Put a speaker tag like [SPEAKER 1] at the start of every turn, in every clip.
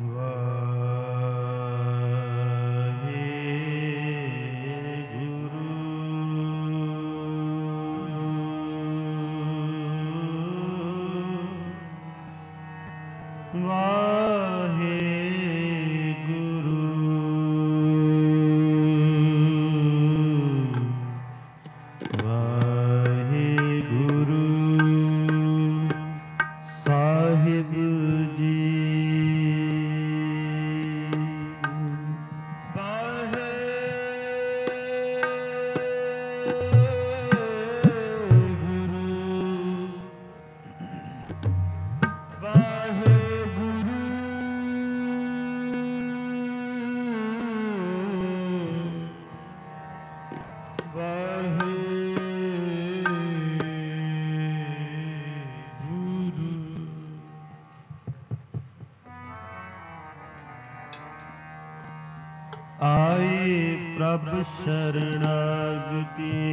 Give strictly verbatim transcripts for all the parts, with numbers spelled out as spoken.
[SPEAKER 1] ਆਏ ਪ੍ਰਭ ਸ਼ਰਣਾਗਤੀ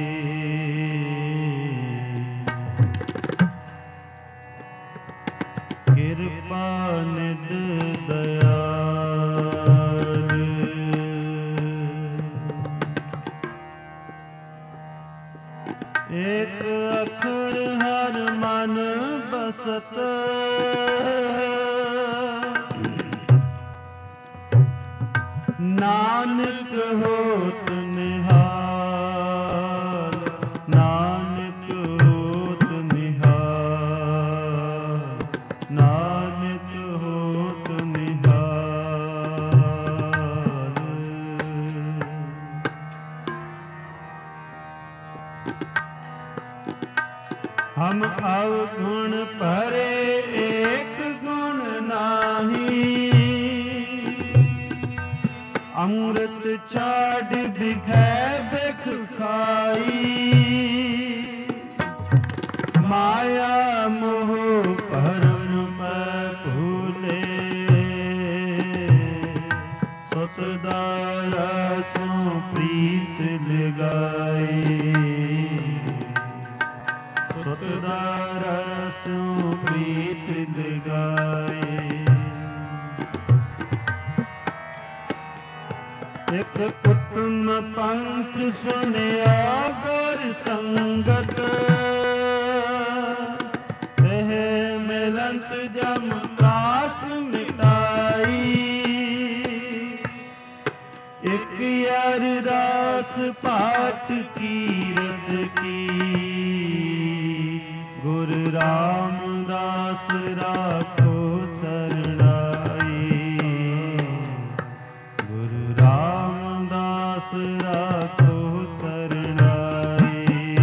[SPEAKER 1] ਕਿਰਪਾ ਨਿਧ ਦਇਆਲ ਏਕ ਅੱਖਰ ਹਰ ਮਨ ਬਸਤ ਨਾਨਕ ਹੋਤ ਨਿਹਾਲ ਨਾਨਕ ਹੋਤ ਨਿਹਾਲ ਨਾਨਕ ਹੋਤ ਨਿਹਾਲ। ਹਮ ਅਵਗੁਣ ਭਰੇ ਏਕ ਗੁਣ ਨਾਹੀ ਅੰਮ੍ਰਿਤ ਛਾੜ ਬਿਖੈ ਬਿਖ ਖਾਈ ਮਾਇਆ ਮੋਹ ਭਰਮ ਮੈਂ ਭੂਲੇ ਸਤਿਦਾਰਾ ਸੋ ਪ੍ਰੀਤ ਲਗਾਈ ਸਤਿਦਾਰਾ ਸੋ ਪ੍ਰੀਤ ਲਗਾਈ। ਇਕ ਉਤਮ ਪੰਥ ਸੁਨਿਆ ਗੁਰ ਸੰਗਤ ਇਹ ਮਿਲੰਤ ਜਮ ਕਾਸ ਮਿਟਾਈ ਇਕ ਅਰਦਾਸ ਪਾਠ ਕੀਰਤ ਕੀ ਗੁਰ ਰਾਮਦਾਸ ਰਾਖੋ ਸਰਣਾਈ ਗੁਰੂ ਰਾਮਦਾਸ ਰਾਖੋ ਸਰਣਾਈ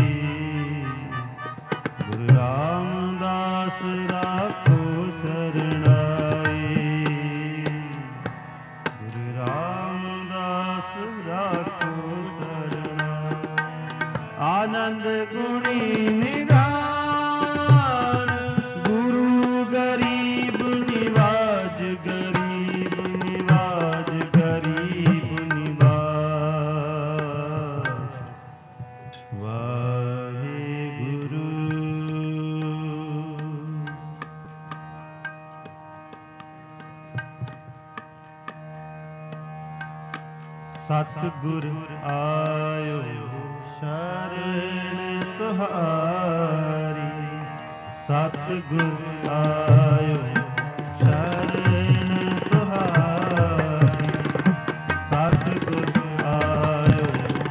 [SPEAKER 1] ਗੁਰੂ ਰਾਮਦਾਸ ਰਾਖੋ ਸਰਣਾਈ ਗੁਰੂ ਰਾਮਦਾਸ ਰਾਖੋ ਸਰਣਾਈ। ਆਨੰਦ ਗੁਣੀ ਨਿਧਾਨ ਗੁਰੂ ਗਰੀਬ ਨਿਵਾਜ ਗਰੀਬ ਨਿਵਾਜ ਗਰੀਬ ਨਿਵਾਜ ਵਾਹਿਗੁਰੂ। ਸਤਿਗੁਰ ਆਇਓ ਸ਼ਰਨ ਤੁਹਾਰੀ ਸਤਿਗੁਰ ਆਇਓ ਸ਼ਰਨ ਤੁਹਾਰੀ ਸਤਿਗੁਰ ਆਇਓ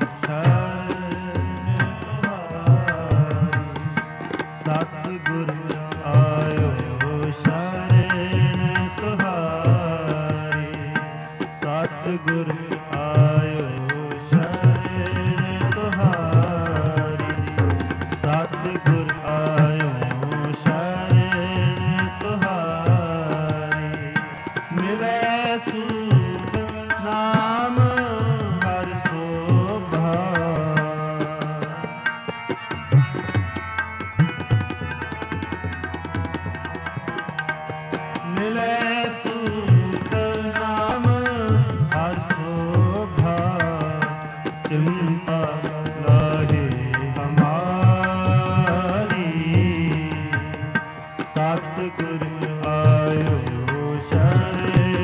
[SPEAKER 1] ਸ਼ਰਨ ਤੁਹਾਰੀ ਸਤਿਗੁਰ ਆਇਓ ਸ਼ਰਨ ਤੁਹਾਰੀ ਸਤਿਗੁਰ ਆਇਓ ਸ਼ਰਨ ਤੁਹਾਰੀ ਸਤਿਗੁਰ ਆਇਓ ਸ਼ਰਨ ਤੁਹਾਰੀ ਮਿਲੈ ਸੁਖ ਨਾਮ ਹਰਿ ਸੋਭਾ ਮਿਲੈ ਸੁਖ ਨਾਮ ਹਰਿ ਸੋਭਾ ਚਿੰਤਾ ਲਾਹੇ ਹਮਾਰੀ ਸਤਿਗੁਰ ਆਇਓ ਸ਼ਰਨ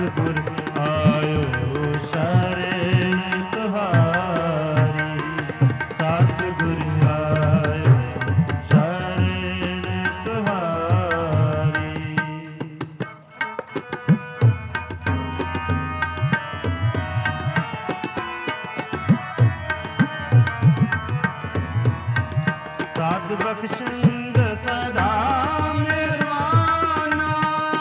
[SPEAKER 1] ਸਤਿਗੁਰ ਆਇਓ ਸ਼ਰਨ ਤੁਹਾਰੀ, ਸਤਿਗੁਰ ਆਇਓ ਸ਼ਰਨ ਤੁਹਾਰੀ। ਸਾਧ ਬਖਸ਼ਿੰਦ ਸਦਾ ਮਿਹਰਬਾਨਾ,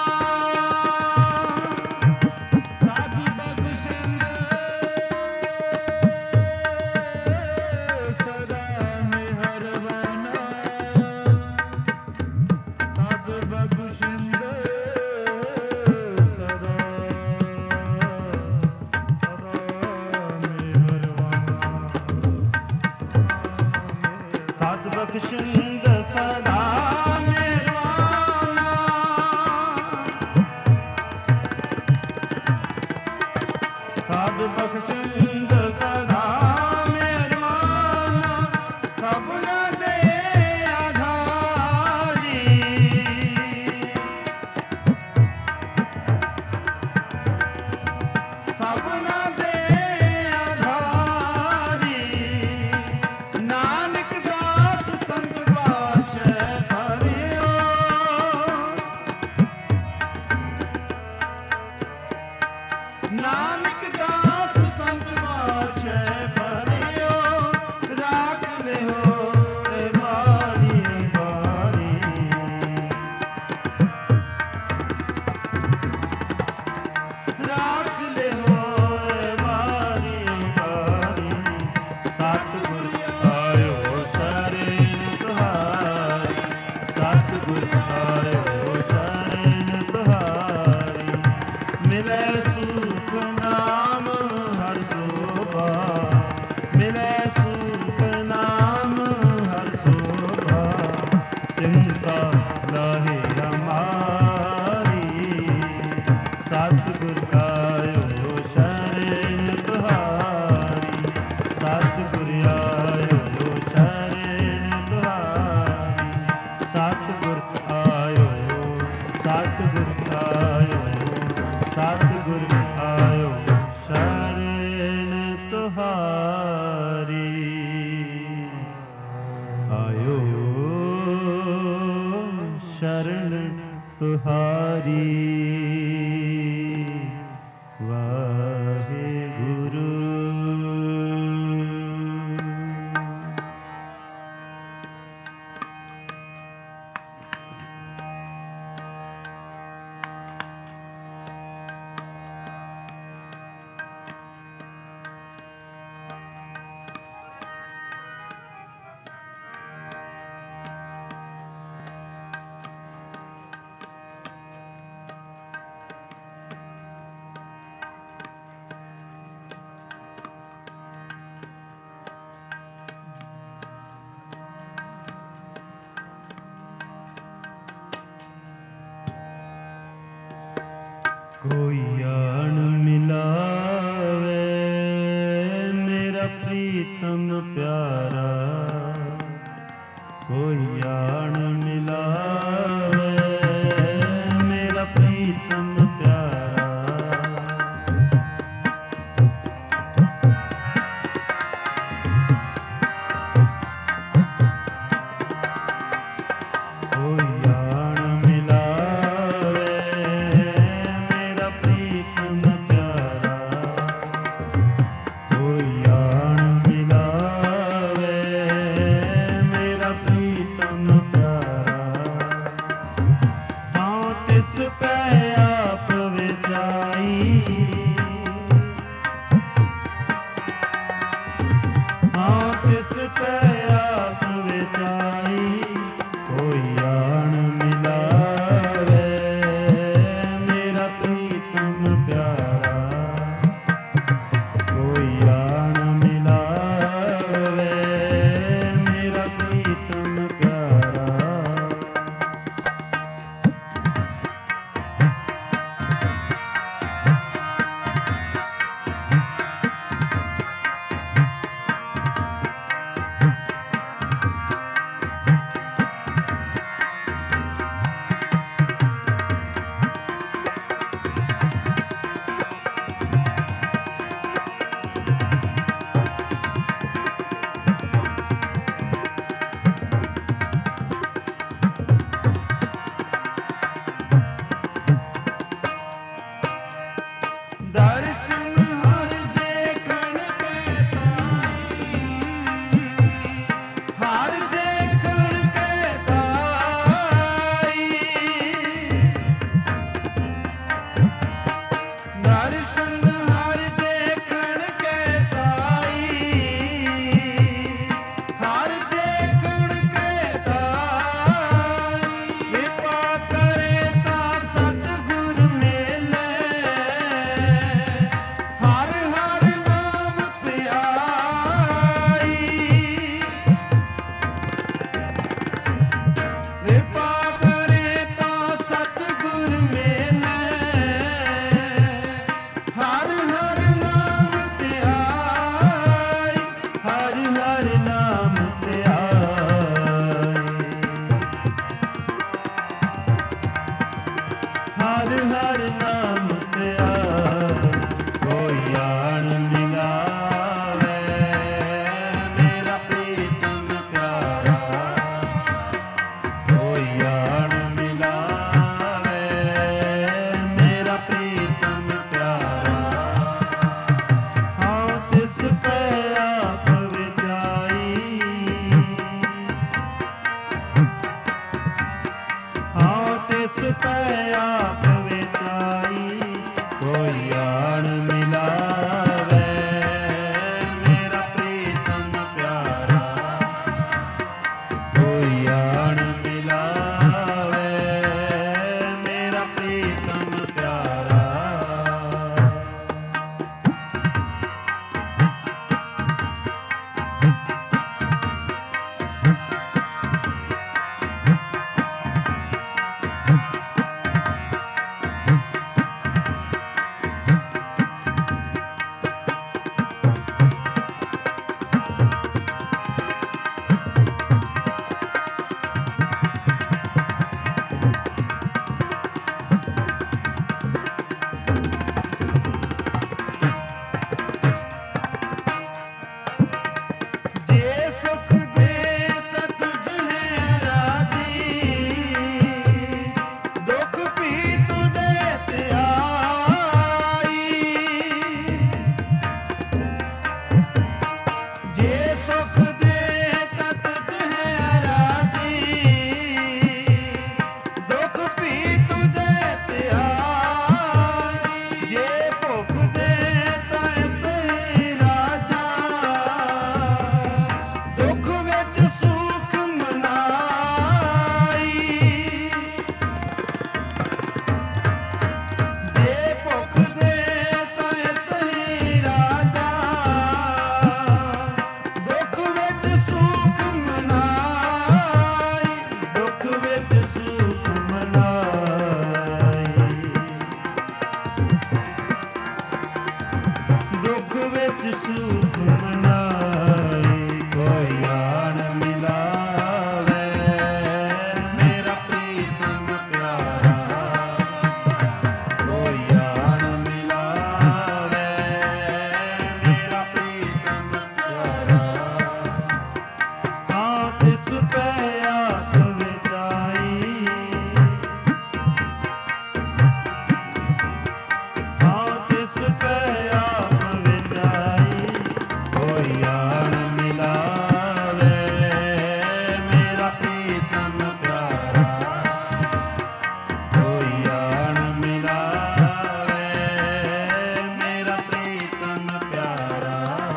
[SPEAKER 1] ਸਾਧ ਬਖਸ਼ਿੰਦ ਸਦਾ ਮਿਹਰਬਾਨਾ, ਸਾਧ ਬਖਸ਼ਿੰਦ ਸਦਾ ਸਦਾ ਮਿਹਰਬਾਨਾ, ਸਾਧ ਬਖਸ਼ਿੰਦ ਸਦਾ ਮਿਹਰਬਾਨਾ, ਸਾਧ ਬਖਸ਼ਿੰਦ ਸਦਾ ਮਿਹਰਬਾਨਾ, ਸਭਨਾ ਦੇ ਆਧਾਰੀ, ਸਭਨਾ ਦੇ ਆਧਾਰੀ, ਨਾਨਕ ਦਾਸ ਸੰਤ ਬਾਛੈ ਹਰਿਓ, ਨਾਨਕ ਦਾਸ ਸੰਤ ਬਾਛੈ ਹਰਿਓ, ਰਾਖ ਲਿਓ ਏ ਬਾਰੀ ਬਾਰੀ, ਰਾਖ ਲਿਓ ਏ ਬਾਰੀ ਬਾਰੀ, ਸਤਿਗੁਰ ਆਇਓ ਸ਼ਰਨ ਤੁਹਾਰੀ, ਸਤਿਗੁਰ ਆਇਓ ਸ਼ਰਨ ਤੁਹਾਰੀ, ਮਿਲੈ ਸੁਖ ਨਾਮ ਹਰਿ ਸੋਭਾ, ਮਿਲੈ ਸੁਖ ਨਾਮ ਹਰਿ ਸੋਭਾ, ਚਿੰਤਾ ਲਾਹੇ ਹਮਾਰੀ, ਸਤਿਗੁਰ ਆਇਓ ਸ਼ਰਨ ਤੁਹਾਰੀ, ਸਤਿਗੁਰ ਆਇਓ ਸ਼ਰਨ ਤੁਹਾਰੀ, ਸਤਿਗੁਰ ਆਇਓ, ਸਤਿਗੁਰ ਆਇਓ, ਸਤਿਗੁਰ ਆਇਓ ਸ਼ਰਨ ਤੁਹਾਰੀ, ਆਇਓ ਸ਼ਰਨ ਤੁਹਾਰੀ। ਵਾਹਿਗੁਰੂ। ਕੋਈ ਆਣ ਮਿਲਾਵੇ ਮੇਰਾ ਪ੍ਰੀਤਮ ਪਿਆਰਾ, ਕੋਈ ਆਣ ਮਿਲਾਵੇ ਮੇਰਾ ਪ੍ਰੀਤਮ ਪਿਆਰਾ, ਕੋਈ ਆਣ ਮਿਲਾਵੇ ਮੇਰਾ ਪ੍ਰੀਤਮ ਪਿਆਰਾ, ਕੋਈ ਆਣ ਮਿਲਾਵੇ ਮੇਰਾ ਪ੍ਰੀਤਮ ਪਿਆਰਾ, ਹਾਂ ਤਿਸ ਪੈ ਆਪ ਵਿਜਾਈ, ਹਾਂ ਤਿਸ ਪੈ ਆਪ ਵਿਜਾਈ, ਕੋਈ ਆਣ ਮਿਲਾਵੇ ਮੇਰਾ ਪ੍ਰੀਤਮ ਪਿਆਰਾ, ਕੋਈ ਆਣ ਮਿਲਾਵੇ ਮੇਰਾ ਪ੍ਰੀਤਮ ਪਿਆਰਾ, हर हर नाम त्याग कोई आन मिलावे मेरा प्रीतम प्यारा कोई आन मिलावे मेरा प्रीतम प्यारा हाँ तिस पे आप विजाई हाँ तिस पे आप विजाई कोई आन मिलावे मेरा प्रीतम प्यारा कोई आन मिलावे मेरा प्रीतम प्यारा जे सुख देत तुझ है राजी दुख भी तुझे त्याई जे सुख देत तुझ है राजी दुख भी तुझे त्याई जे भुख देता ते राजा दुख विच सुख मनाई जे भुख देता ते राजा दुख विच सुख मनाई दुख विच सुख मनाई दुख विच सुख मनाई कोई आन मिलावे मेरा प्रीतम प्यारा कोई आन मिलावे मेरा प्रीतम प्यारा हाँ तिस पे आप विजाई हाँ तिस पे आप विजाई कोई आन मिलावे मेरा प्रीतम प्यारा कोई आन मिलावे मेरा प्रीतम प्यारा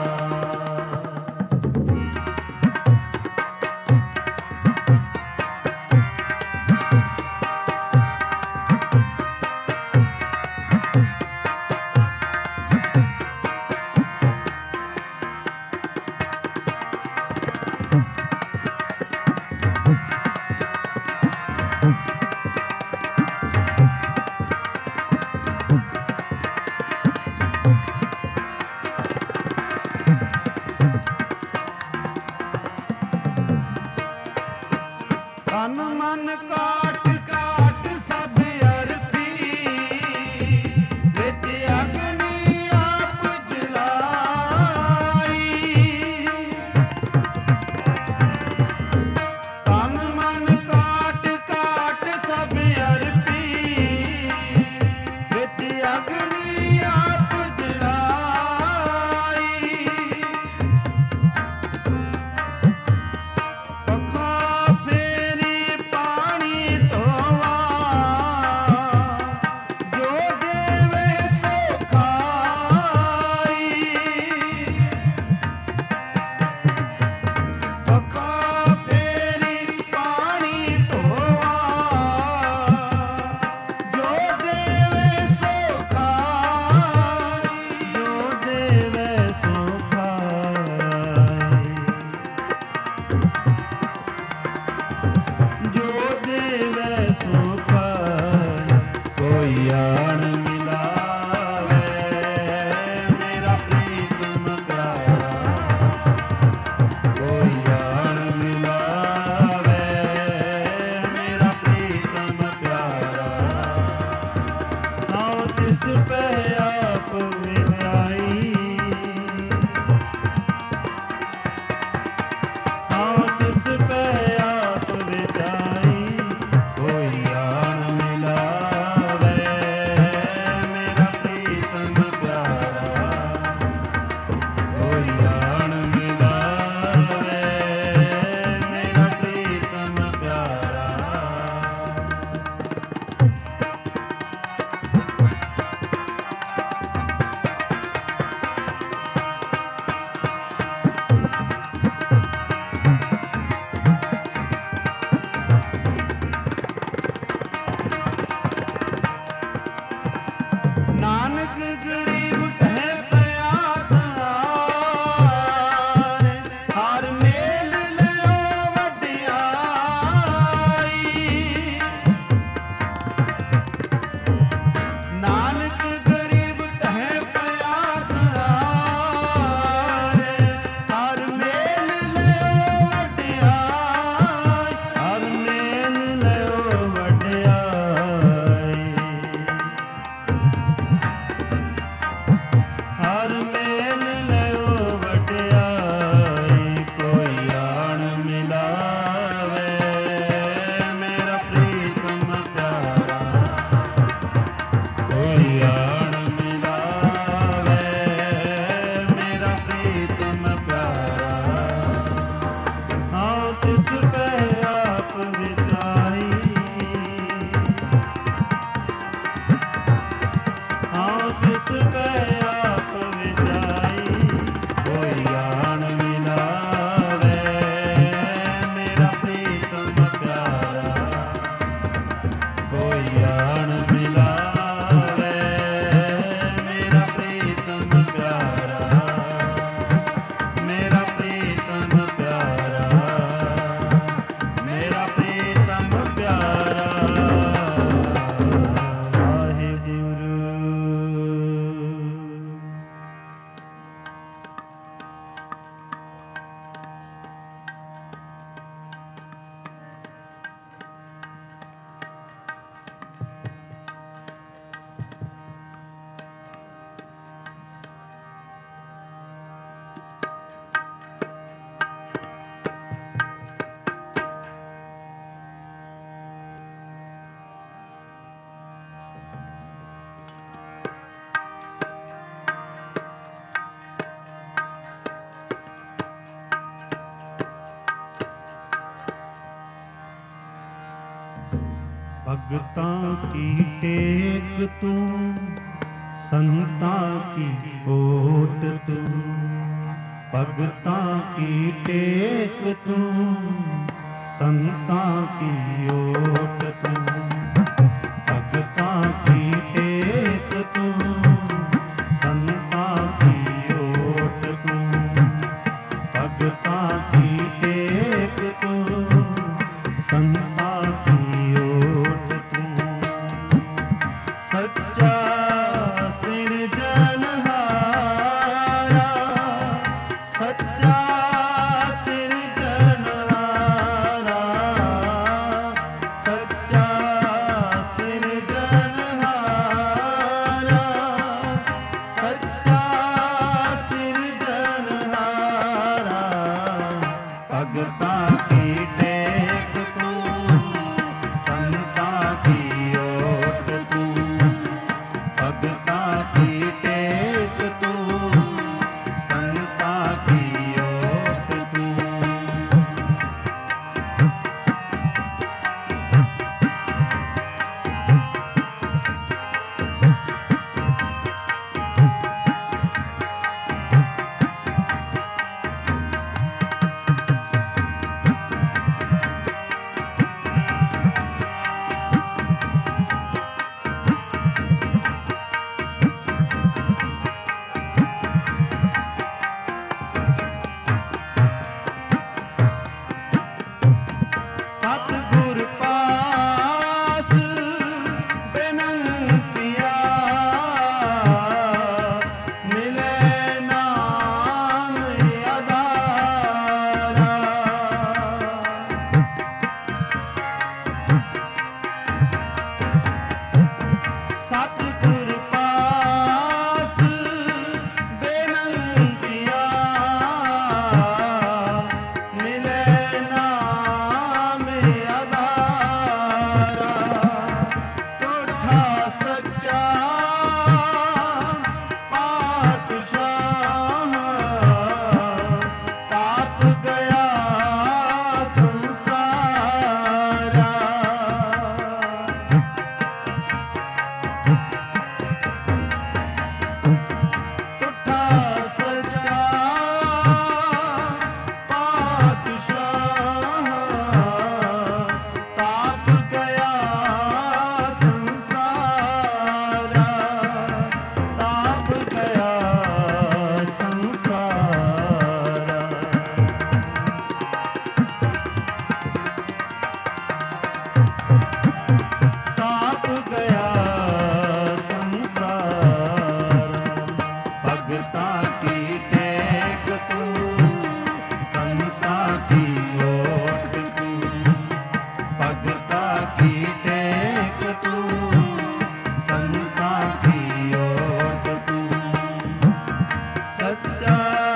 [SPEAKER 1] तन मन काट काट सब अरपी विच अग्नि आप जलाई तन मन काट काट सब अरपी विच अग्नि आप जलाई पखा फेरी पानी धोवा भगतां की टेक तू, संतां की ओट तू। भगतां की टेक तू, संतां की ओट तू। भगतां की टेक तू, संतां की ओट तू। भगतां की टेक तू, संतां की ओट तू। सच्चा सिरजनहारा, सच्चा सिरजनहारा, सच्चा सिरजनहारा, सच्चा सिरजनहारा। भगतां की टेक तू, संतां की ओट तू। भगतां की टेक तू, संतां की ओट तू। सतगुर पास बेनंतिया, मिले नाम अदारा। सतगुर पास बेनंतिया, मिले नाम अदारा। कोठा सच्चा पातशाह, ताप गया संसारा। कोठा सच्चा पातशाह, ताप गया संसारा, ताप गया संसारा। ताप गया संसार। भगतां की टेक तू, संतां की ओट तू। भगतां की टेक तू, संतां की ओट तू। सच्चा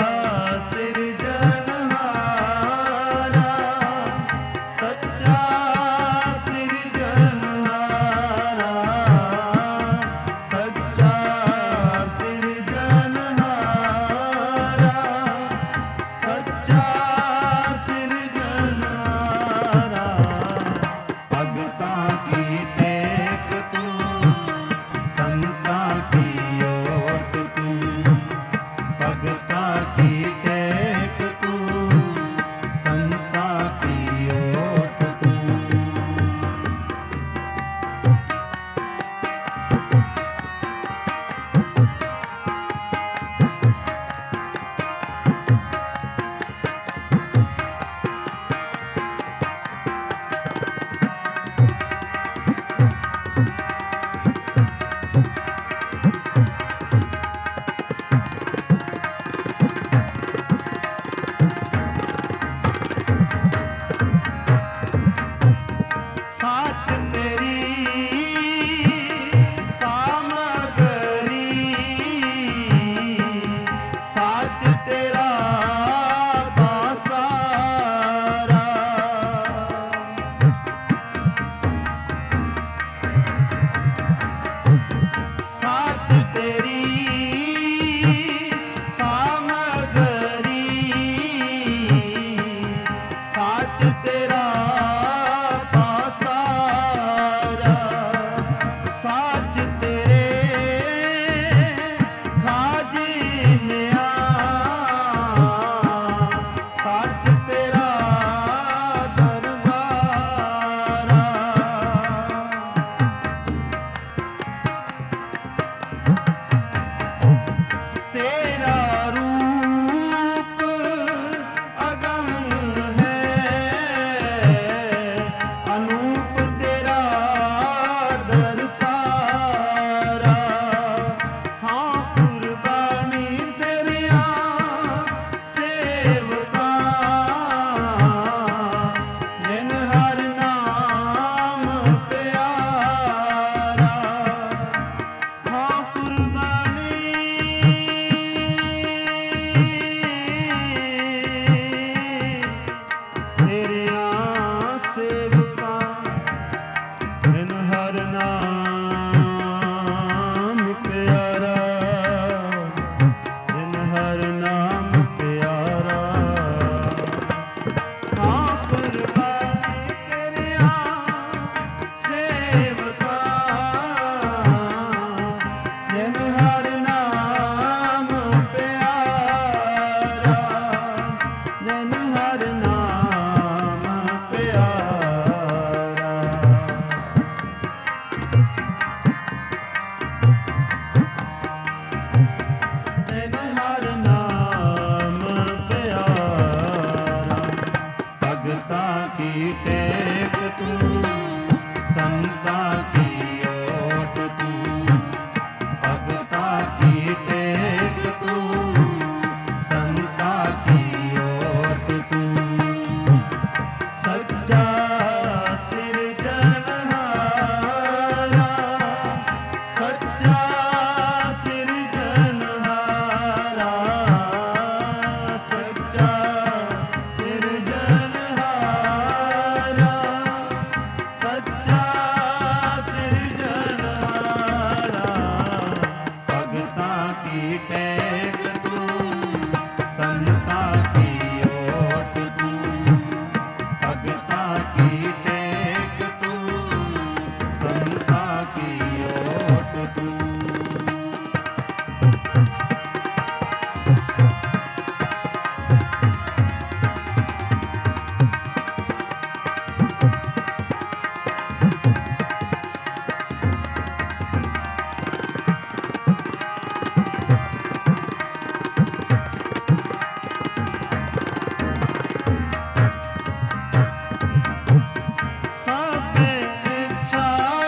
[SPEAKER 1] सिरजनहारा, सच्चा सिरजनहारा, सच्चा सिरजनहारा, सच्चा सिरजनहारा। भगतां की टेक तू, संतां की ओट तू। भगतां की टेक तू, संतां की ओट तू। साथ तेरी सामगरी, साथ तेरा बासारा। साथ तेरी सामगरी, साथ तेरा बासारा। ਹਰ ਨਾਮ ਪਿਆਰਾ, ਜਿਨ ਹਰ ਨਾਮ ਪਿਆਰਾ। ਹਾਂ ਕੁਰਬਾਨੀ ਕਰਿਆ ਸੇਵਕਾ, ਜਿਨ ਹਰ ਨਾਮ ਪਿਆਰਾ, ਜਿਨ ਹਰ ਨਾਮ ਪਿਆਰਾ। ਜਿਨ ਹਰ ਨਾਮ ਪਿਆਰਾ। ਭਗਤਾਂ ਕੀ ਟੇਕ ਤੂੰ, ਸੰਤਾਂ ਕੀ ਓਟ ਤੂੰ। ਭਗਤਾਂ ਕੀ ਟੇਕ ਤੂੰ, ਸੰਤਾਂ ਕੀ ਓਟ ਤੂੰ। ਸੱਚਾ ਸਿਰਜਣਹਾਰਾ, ਸੱਚਾ ਸਿਰਜਣਹਾਰਾ, ਸੱਚਾ ਸਿਰਜਣਹਾਰਾ, ਸੱਚਾ ਸਿਰਜਣਹਾਰਾ। ਭਗਤਾਂ ਕੀ ਟੇਕ ਤੂੰ, ਸੰਤਾਂ ਕੀ ਓਟ ਤੂੰ। ਭਗਤਾਂ ਕੀ ਟੇਕ ਤੂੰ, ਸੰਤਾਂ ਕੀ ਓਟ ਤੂੰ। ਸਭੇ ਇੱਛਾ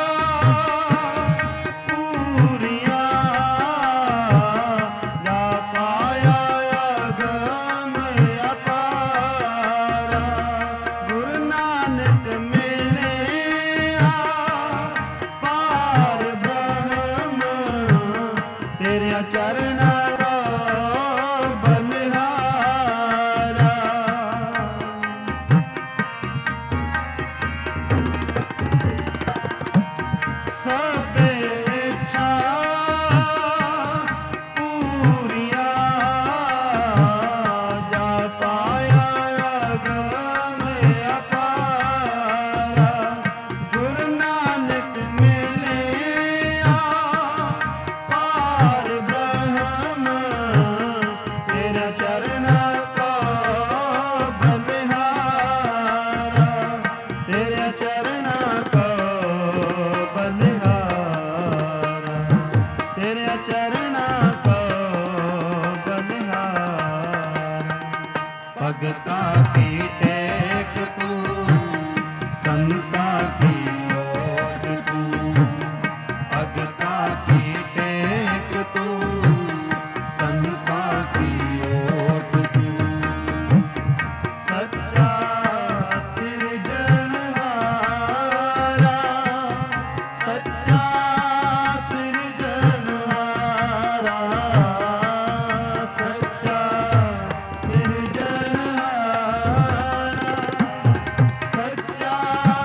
[SPEAKER 1] ਪੂਰੀਆਂ, ਜਾ ਪਾਇਆ ਅਗਮ ਅਪਾਰਾ। ਗੁਰੂ ਨਾਨਕ ਮਿਲਿਆ ਪਾਰ ਬ੍ਰਹਮ, ਤੇਰਿਆਂ ਚਰਨਾਂ ਦਾ ਬਲਿਹਾਰਾ। ਸਭੇ ਇੱਛਾ ਪੂਰੀਆਂ, ਜਾ ਪਾਇਆ ਅਗਮ ਅਪਾਰਾ। ਗੁਰੂ ਨਾਨਕ ਮਿਲਿਆ ਪਾਰ ਬ੍ਰਹਮ, ਤੇਰੇ ਚਰਨਾਂ ਕੋ ਬਲਿਹਾਰਾ। ਤੇਰੇ ਚਰਨਾਂ ਕੋ ਬਲਿਹਾਰਾ, ਤੇਰੇ ਚਰਨਾਂ ਕੋ ਬਲਿਹਾਰਾ। ਭਗਤਾਂ ਕੀ ਟੇਕ ਤੂੰ, ਸੰਤਾਂ ਕੀ ਓਟ ਤੂੰ। ਭਗਤਾਂ ਕੀ ਟੇਕ ਤੂੰ, ਸੰਤਾਂ ਕੀ ਓਟ ਤੂੰ। ਸੱਚਾ ਸਿਰਜਣਹਾਰਾ, ਸੱਚਾ ਸਿਰਜਣਹਾਰਾ, ਸੱਚਾ ਸਿਰਜਣਹਾਰਾ, ਸੱਚਾ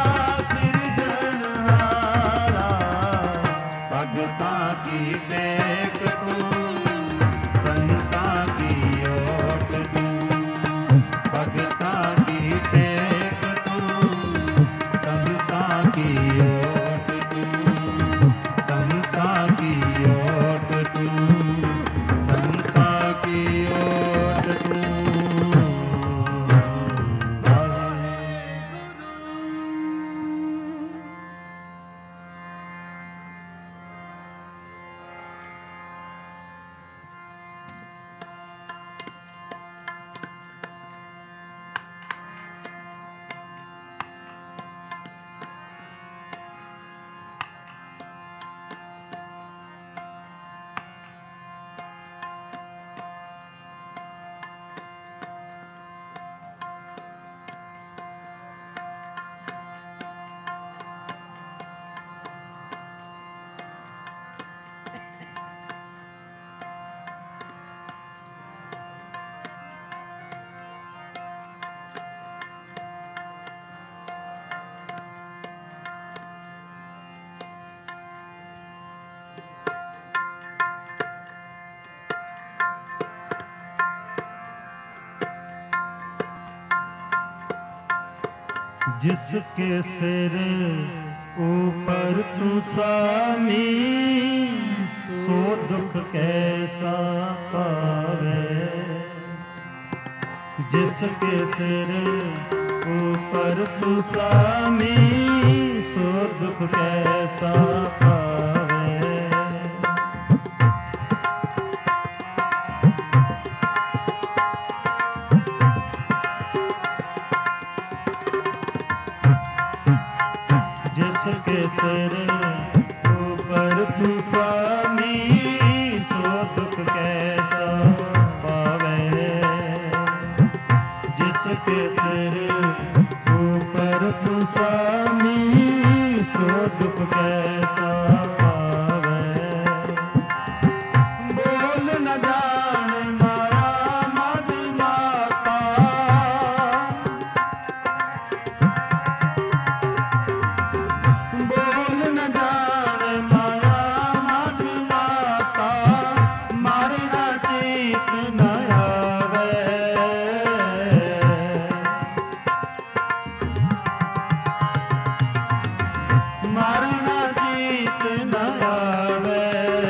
[SPEAKER 1] ਸਿਰਜਣਹਾਰਾ। ਭਗਤਾਂ ਕੀ ਟੇਕ ਤੂੰ, ਸੰਤਾਂ ਕੀ ਓਟ ਤੂੰ। ਭਗਤਾਂ ਕੀ ਟੇਕ ਤੂੰ, ਸੰਤਾਂ ਕੀ ਓਟ ਤੂੰ। ਸੰਤਾਂ ਕੀ ਓਟ ਤੂੰ, ਸੰਤਾਂ ਕੀ ਓਟ ਤੂੰ। ਵਾਹਿਗੁਰੂ। जिसके सिर ऊपर तू स्वामी, सो दुख कैसा पावे। जिसके सिर ऊपर तू स्वामी, सो दुख कैसा पावे। जिसके सिर ऊपर तू स्वामी, सो दुख कैसा पावे। जिसके सिर ऊपर तू स्वामी, सो दुख कैसा पावे। बोल न जान माया मद माता, बोल न जान माया मद माता, मारना चीत न आवे। मारना जीत न आवे।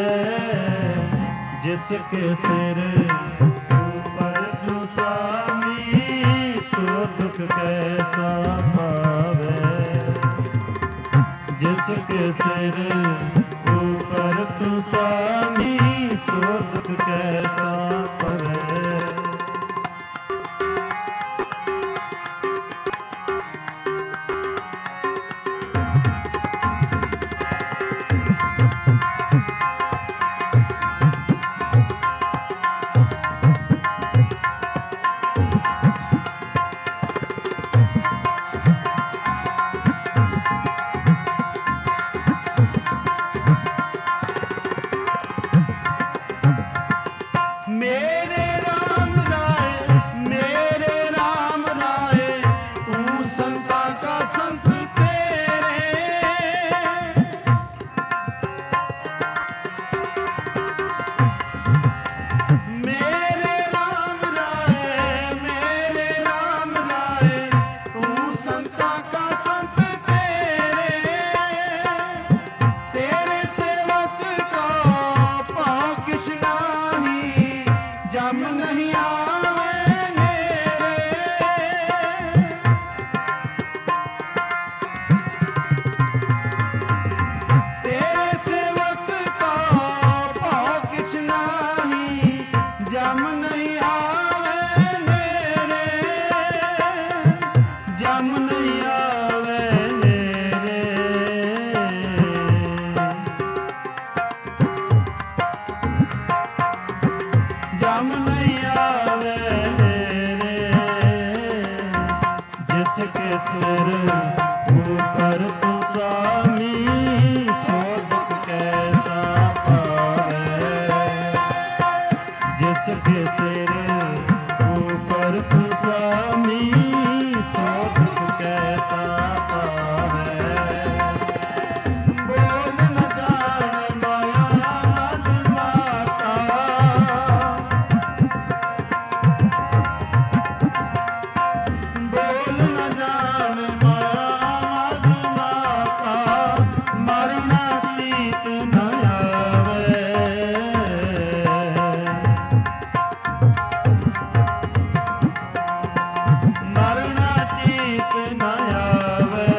[SPEAKER 1] जिसके सिर ऊपर तू स्वामी, सो दुख कैसा पावे। जिसके सिर ऊपर तू स्वामी, सो दुख कैसा पावे। मेरे राम राय, मेरे राम राय, तू संता का संत तेरे। मेरे राम राय, मेरे राम राय, तू संता का संत तेरे। तेरे सेवक का पाँव किछ नाही, जम नहीं आवे मेरे। तेरे सेवक का पाँव किछ नाही, जम नहीं आवे मेरे। जम नहीं आवे मेरे। जम नहीं आवे मेरे। जिसके सिर ऊपर तू स्वामी, सो दुख कैसा पावे। जिसके सिर ऊपर तू स्वामी, सो दुख कैसा पावे। बोल न जान माया मद माता, बोल न जान माया मद माता, मरना जीत न आवे। मरना जीत न आवे।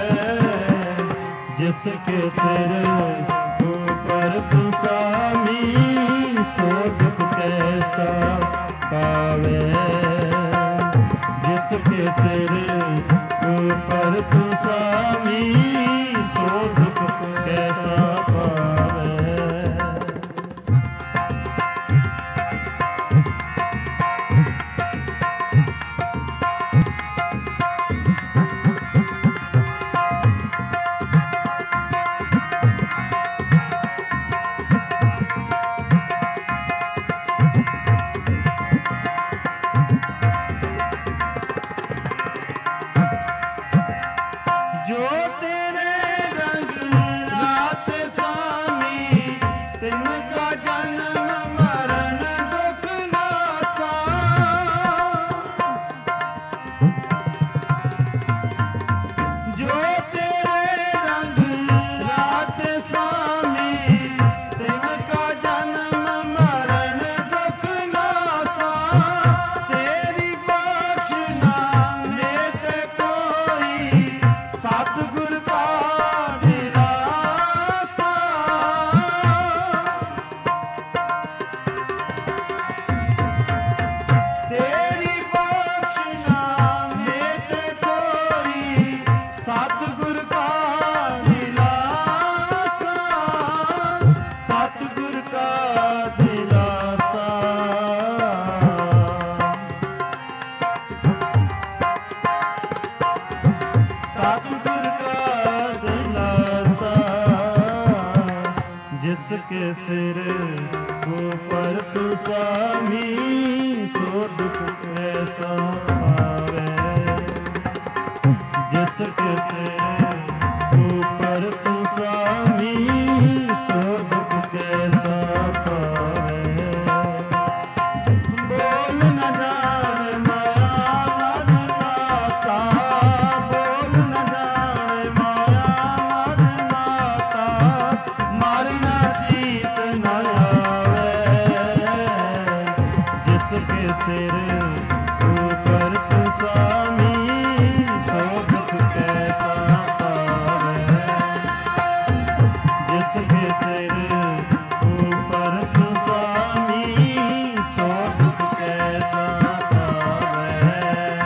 [SPEAKER 1] जिसके सिर ऊपर तू स्वामी, सो दुख कैसा पावे। जिसके सिर ऊपर तू स्वामी, सो दुख कैसा पावे। जो तेरे रंग जिसके सिर ऊपर तू स्वामी, सो दुख कैसा पावे। जिसके सिर ऊपर तू स्वामी, सो दुख कैसा पावे। बोल न जाने माया मद माता, बोल न जाने माया मद माता, मारना जीत न आवे। जिसके सिर ऊपर तू स्वामी, सो दुख कैसा पावे। जिसके सिर ऊपर तू स्वामी, सो दुख कैसा पावे।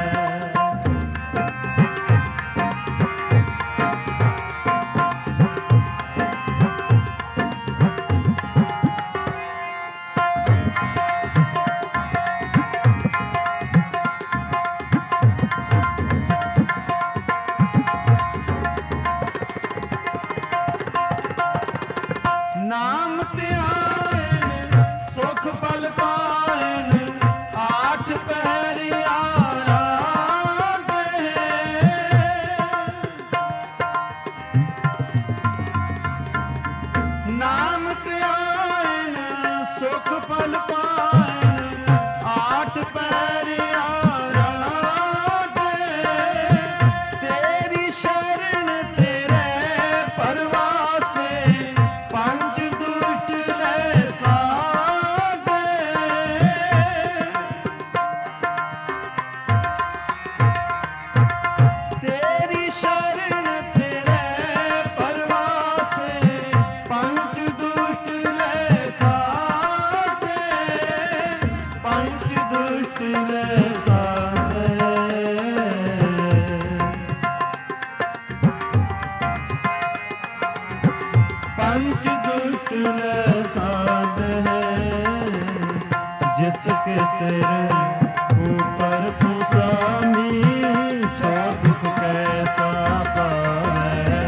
[SPEAKER 1] नाम त्यान सुख पल पान, आठ पैर आया दे। नाम त्यान सुख पल पान, आठ पैर आया दे। तेरी शरण तेरे परवासे, पंज दुष्ट ले साधे। तेरी शरण तेरे परवासे, पंज दुष्ट ले साधे। पंज दुष्ट ले साधे। पंच दुष्ट ले साध है। जिसके सिर ऊपर तू स्वामी, सो दुख कैसा पावे।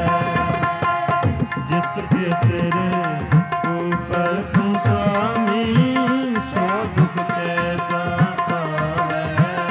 [SPEAKER 1] जिसके सिर ऊपर तू स्वामी, सो दुख कैसा पावे।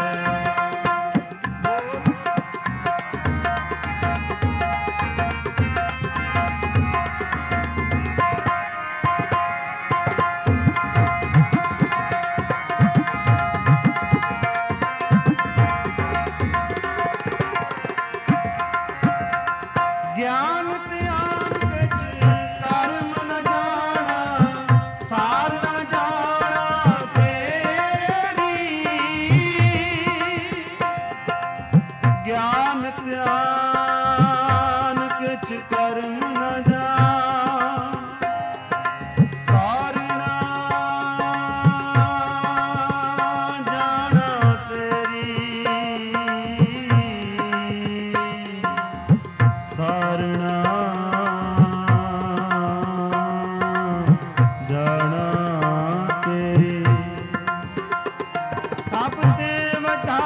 [SPEAKER 1] ज्ञान त्यान कछ कर्म न जाना, सार न जाना तेरी। ज्ञान त्यान कछ कर्म न जाना, सार न जाना तेरी। सारना जाना तेरी। सਭ ਤੇ ਵੱਡਾ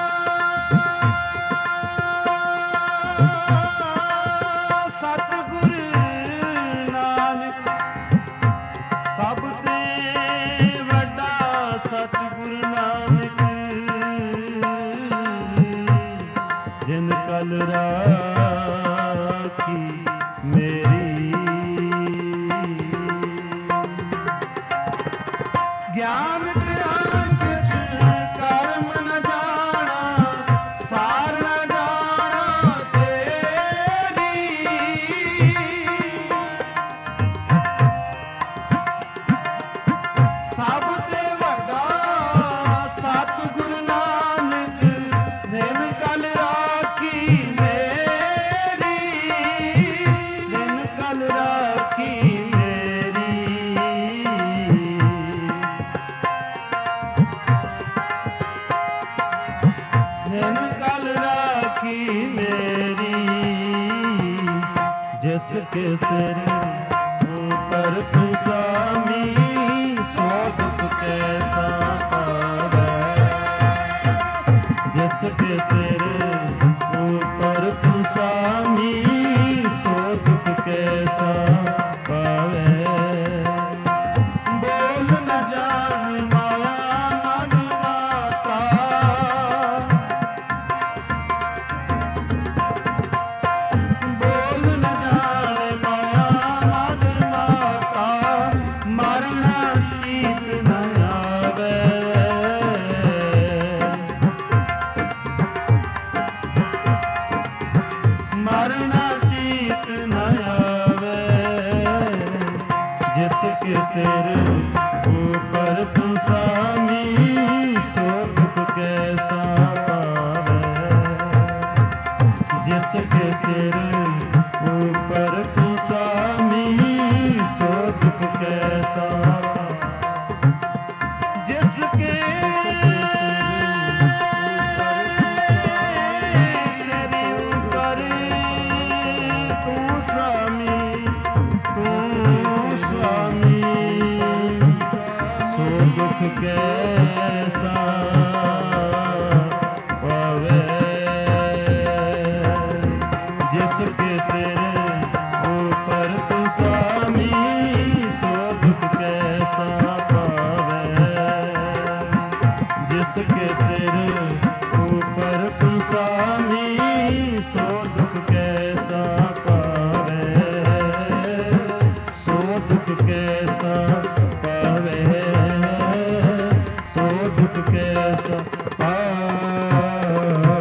[SPEAKER 1] ਸਤਿਗੁਰ ਨਾਨਕ, ਸਭ ਤੇ ਵੱਡਾ ਸਤਿਗੁਰ ਨਾਨਕ। ਜਿਨ ਕਲ ਰਾਖੀ ਮੇਰੀ। ਗਿਆਨ ਗਿਆਨ ਕਿਛ ਕਰਮ ਨ ਜਾਣਾ, ਸਾਰ ਨ ਜਾਣਾ ਤੇਰੀ। ਸਭ ਤੇ ਵੱਡਾ ਸਤਿਗੁਰ ਨਾਨਕ, ਦਿਨ ਕਲ ਰਾਖੀ ਮੇਰੀ। ਦਿਨ ਕਲ ਰਾਖੀ ਮੇਰੀ। ਦਿਨ ਕਲ ਰਾਖੀ ਮੇਰੀ। जिसके सिर ऊपर तू स्वामी, सो दुख कैसा पावे। जिसके सिर ऊपर तू स्वामी, सो दुख कैसा पावे। जिसके सिर ऊपर तू स्वामी सो दुख कैसा पावे। जिसके सिर ऊपर तू स्वामी सो दुख कैसा पावे। जिसके कैसा पावे। जिसके सिर ऊपर तू स्वामी सो दुख कैसा पावे। जिसके सिर ऊपर तू स्वामी सो दुख कैसा पावे। सो दुख कैसा पावे। कैसा पावे।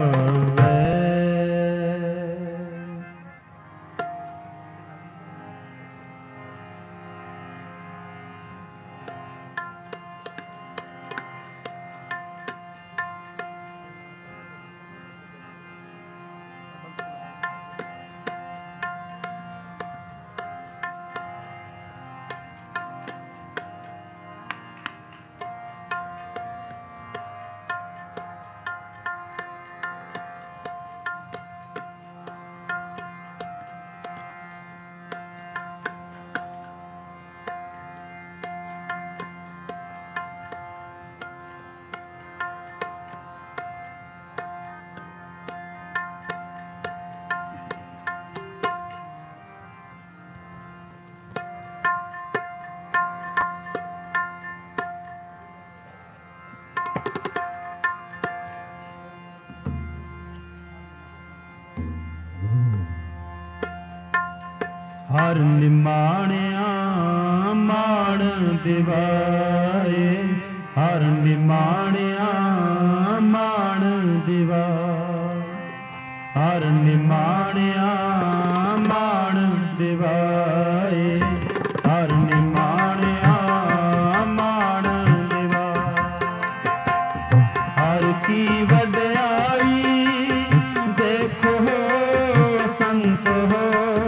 [SPEAKER 1] ਹਰ ਨਿਮਾਣਿਆ ਮਾਣ ਦਿਵਾਏ। ਹਰ ਨਿਮਾਣਿਆ ਮਾਣ ਦਿਵਾਏ। ਹਰ ਨਿਮਾਣਿਆ ਮਾਣ ਦਿਵਾਏ। ਹਰ ਨਿਮਾਣਿਆ ਮਾਣ ਦਿਵਾਏ। ਹਰ ਕੀ ਵਡਿਆਈ ਦੇਖੋ ਸੰਤ ਹੋ।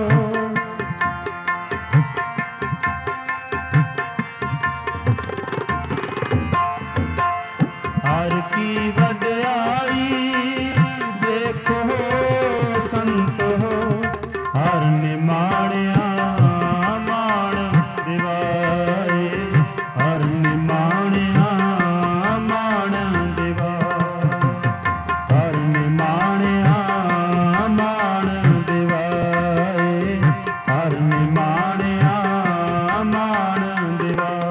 [SPEAKER 1] हर की वड्याई देखो संत हो। हर निमाणिया माण दिवाए। हर निमाणिया माण दिवाए। हर निमाणिया माण दिवाए। हर निमाणिया माण दिवाए।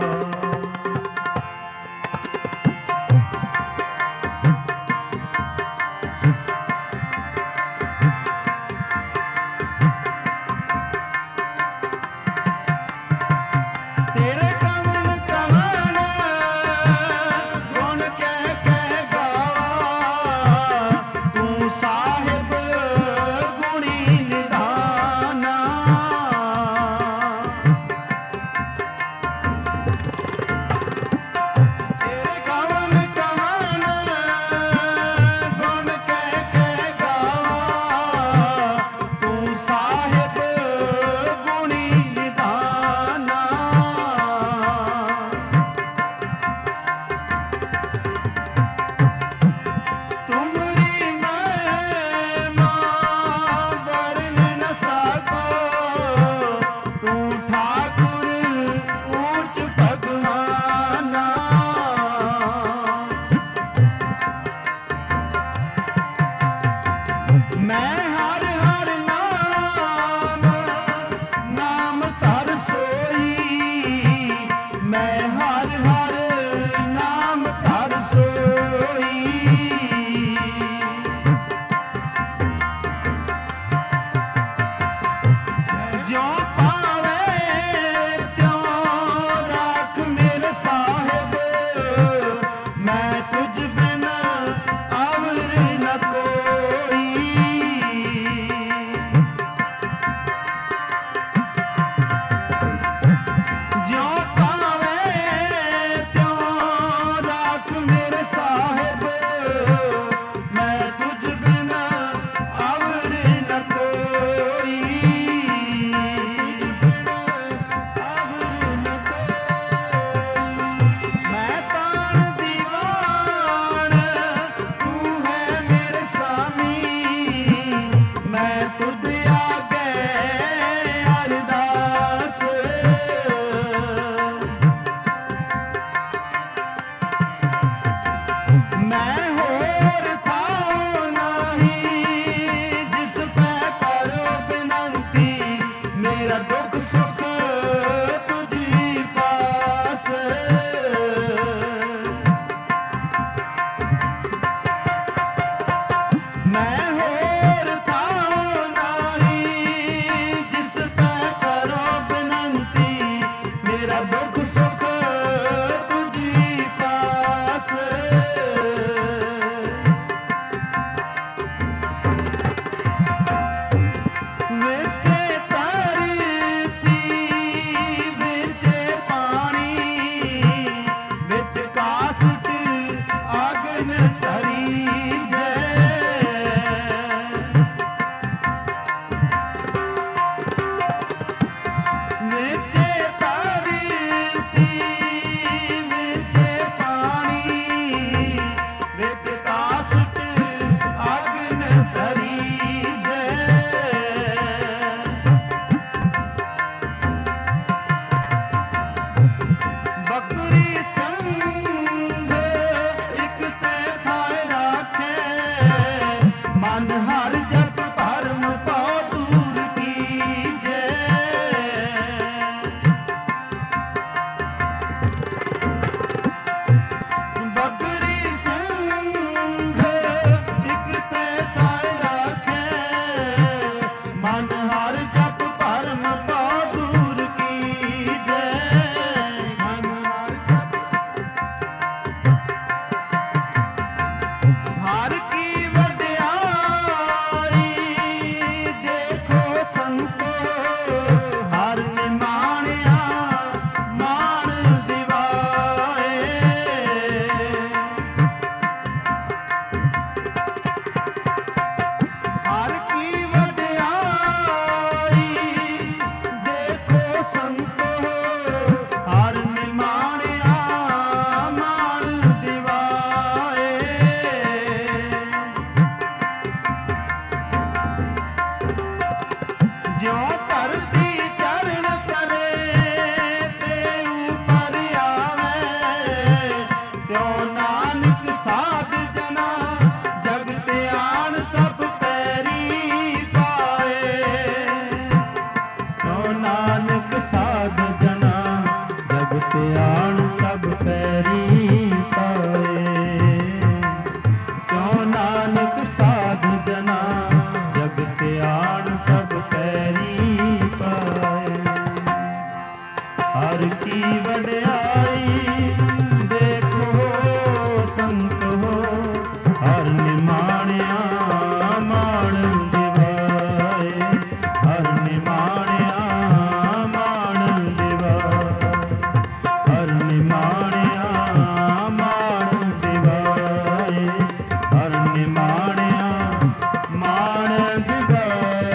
[SPEAKER 1] ਸੁਖ ਤੁਝੀ ਪਾਸ। ਮੈਂ ਹੋਰ ਥਾਂ ਨਾਹੀ ਜਿਸ ਤੈ ਕਰੋ ਬਿਨੰਤੀ, ਮੇਰਾ ਦੁੱਖ ਸੁਖ ਤੁਝੀ ਪਾਸ। ਵਿਚੇ ਧਰਤੀ ਵਿਚੇ ਪਾਣੀ, ਵਿੱਚ ਕਾਸਟ ਅਗਨ ਧਰੀ ਜੈ। ਵਿਚੇ ਧਰਤੀ ਵਿਚੇ ਪਾਣੀ, ਵਿੱਚ ਕਾਸਟ ਅਗਨ ਧਰੀ ਜੈ। ਬਕਰੀ ਸੰਗ ਇਕ ਤੇ ਥਾਇ ਰਾਖੇ, ਮਨ ਹਰ ਜਪ ਭਰਮ ਪਉ ਦੂਰ ਕੀਜੈ। ਬਕਰੀ ਸੰਗ ਇਕ ਤੇ ਥਾਇ ਰਾਖੇ, ਮਨ ਹਰ ਜਪ ਭਰਮ ਪਉ ਦੂਰ ਕੀਜੈ। ਮਨ ਹਰ ਹਰ ਕੀ ਵਡਿਆਈ ਦੇਖੋ ਸੰਤੋ, ਹਰ ਨਿਮਾਣਿਆ ਮਾਣ ਦਿਵਾਏ। ਹਰ ਕੀ ਵਡਿਆਈ ਦੇਖੋ ਸੰਤੋ, ਹਰ ਨਿਮਾਣਿਆ ਮਾਣ ਦਿਵਾਏ। ਜਿਉ ਧਰਤੀ ਚਰਨ ਤਲੇ ਤੇ ਉਪਰ ਆਵੇ, ਤਿਉ ਨਾਨਕ ਸਾਧ ਜਨਾ ਜਗ ਤੇ ਆਣ ਸਭ ਪੈਰੀ ਪਾਏ। ਤਿਉ ਨਾਨਕ ਸਾਧ ਜਨਾ ਜਗ ਤੇ ਆਣ ਸਭ ਪੈਰੀ ਪਾਏ। ਕਿਉ ਨਾਨਕ ਸਾਧ ਜਨਾ ਜਗ ਤੇ ਆਣ ਸਭ ਪੈਰੀ ਪਾਏ। ਹਰ ਕੀ ਵਡਿਆਈ ਦੇਖੋ ਸੰਤੋ, ਹਰ ਨਿਮਾਣਿਆ ਮਾਣ ਦਿਵਾਏ। ਹਰ ਨਿਮਾਣਿਆ ਮਾਣ ਦਿਵਾਏ। ਹਰ ਨਿਮਾਣਿਆ ਮਾਣ ਦਿਵਾਏ। ਹਰ ਨਿਮਾਣਿਆ ਮਾਣ ਦਿਵਾਏ।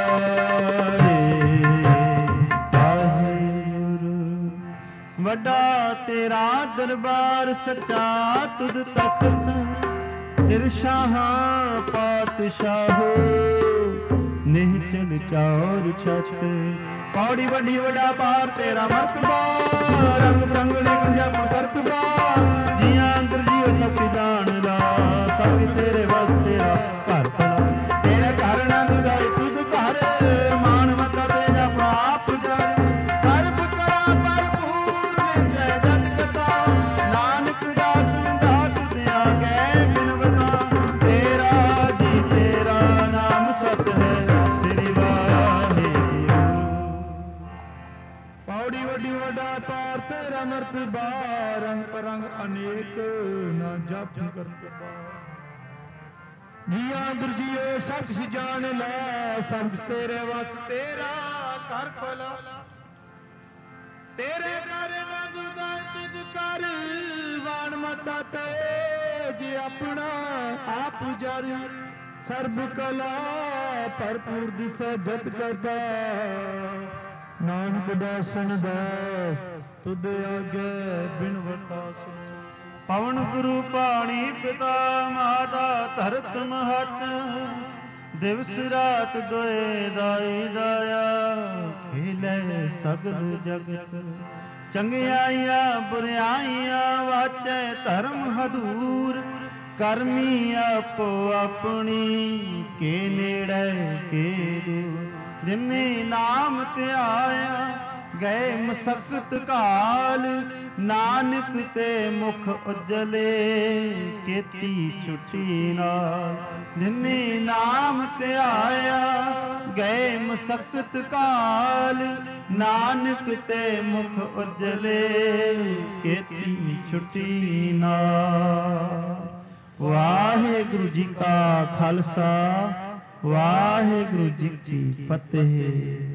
[SPEAKER 1] ਵਾਹਿਗੁਰੂ ਵੱਡਾ ਤੇਰਾ ਦਰਬਾਰ ਸੱਚਾ ਤੁਧ ਤਖਤ, ਸਿਰ ਸ਼ਾਹਾਂ ਪਾਤਸ਼ਾਹੋ ਨਿਹਚਲ ਚੌਰ ਛਤ। ਪੌੜੀ ਵੱਡੀ ਵੱਡਾ ਪਾਰ ਤੇਰਾ ਮਰਤਬਾ, ਰੰਗ ਰੰਗ ਲਿਖ ਜਪ ਕਰਤਬਾ। ਜੀਆਂ ਅੰਦਰ ਜੀਉ ਸਭ ਜਾਣ ਲਾ, ਸਭ ਤੇਰੇ ਵਸ ਤੇਰਾ ਘਰ ਭਲਾ। ਤੇਰੇ ਘਰ ਨਾ ਦੁਜਾਈ ਤੁਧ ਘਰ, ਮਾਨ ਮਤਾ ਤੇ ਜਪ ਆਪ ਜਰ। ਸਰਬ ਕਲਾ ਭਰਪੂਰ ਨਿਸੈ ਜਤ ਕਥਾ, ਨਾਨਕ ਦਾਸ ਵਿਦਾਤ ਤੇ ਆਗੇ ਬਿਨਵਤਾ। ਤੇਰਾ ਜੀ ਤੇਰਾ ਨਾਮ ਸਤ ਹੈ, ਸ੍ਰੀ ਵਾਹਿਗੁਰੂ। ਪੌੜੀ ਵੱਡੀ ਵੱਡਾ ਪਾਰ ਤੇਰਾ ਮਰਤਬਾ, ਰੰਗ ਪਰੰਗ ਅਨੇਕ ਨਾ ਜਪ ਕਰਤਬਾ। ਜੀਆਂ ਅੰਦਰ ਜੀਓ ਸਭ ਕਿਛ ਜਾਣ ਲੈ, ਸਭ ਤੇਰੇ ਵਸ ਤੇਰਾ ਕਰ ਭਲਾ। ਤੇਰੇ ਘਰ ਮੰਗਦਾ ਤੁਧ ਕਰ, ਵਾਣ ਮਤਾ ਤੇ ਜੇ ਆਪਣਾ ਆਪ ਜਰ। ਸਰਬ ਕਲਾ ਭਰਪੂਰ ਦਿਸੈ ਜਤ ਕਰਦਾ, ਨਾਨਕ ਦਾਸਨ ਦਾਸ ਤੁਧ ਆਗੇ ਬਿਨਵਤਾ ਸੁਣ। ਪਵਨ ਗੁਰੂ ਪਾਣੀ ਪਿਤਾ ਮਾਤਾ ਧਰਤ ਮਹਤ, ਦਿਵਸ ਰਾਤ ਦੋਏ ਦਾਈ ਦਾਇਆ, ਖੇਲੇ ਸਗਲ ਜਗਤ। ਚੰਗਿਆਈਆਂ ਬੁਰਿਆਈਆਂ ਵਾਚੈ ਧਰਮ ਹਦੂਰ, ਕਰਮੀ ਆਪੋ ਆਪਣੀ ਕੇ ਨੇੜੇ ਕੇ ਦੂਰ। ਜਿਨੇ ਨਾਮ ਧਿਆਇਆ ਗਏ ਮਸਕਤ ਕਾਲ, ਨਾਨਕ ਤੇ ਮੁਖ ਉਜਲੇ, ਕੀਤੀ ਛੁੱਟੀ ਨਾਲ ਜਿਨੀ ਨਾਮ ਧਿਆਇਆ। ਗਏ ਮਸਕਤ ਕਾਲ, ਨਾਨਕ ਤੇ ਮੁਖ ਉਜਲੇ, ਕੀਤੀ ਛੁੱਟੀ ਨਾਲ। ਵਾਹਿਗੁਰੂ ਜੀ ਕਾ ਖਾਲਸਾ, ਵਾਹਿਗੁਰੂ ਜੀ ਕੀ ਫਤਿਹ।